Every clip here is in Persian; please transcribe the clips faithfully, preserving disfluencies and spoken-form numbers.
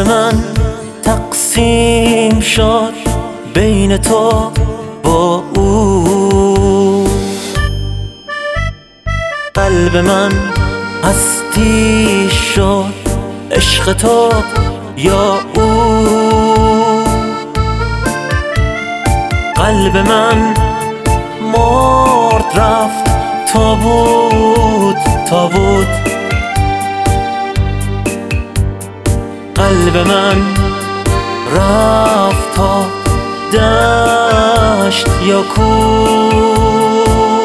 من تقسیم شد بین تو با او. قلب من هستی شد عشق تو یا او. قلب من مرد رفت تا بود تا بود. قلب من رفت تا دشت یا کوه.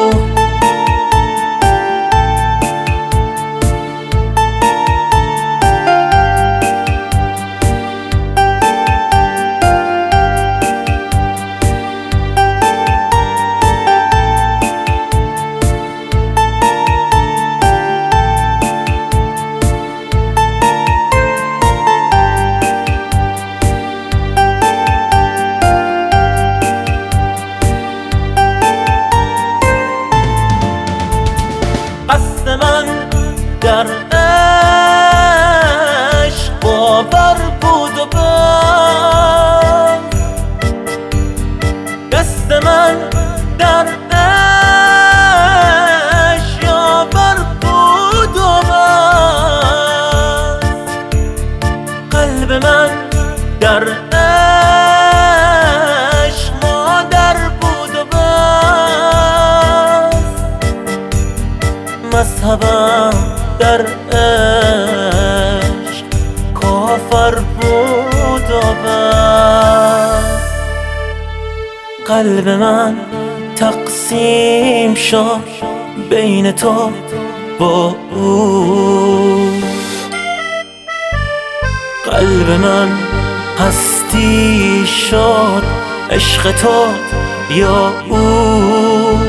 قصد من در عشق باور بود و بس. دست من در عشق یاور بود و بس. قلب من در عشق مادر بود و بس. مذهبم در عشق کافر بود و بس. قلب من تقسیم شد بین تو با او. قلب من هستی شد عشق تو یا او.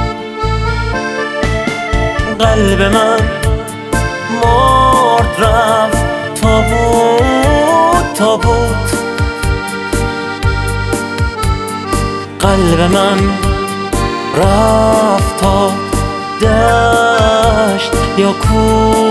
قلب من مرد رفت تا بود تا بود. قلب من رفت تا دشت یا کوه.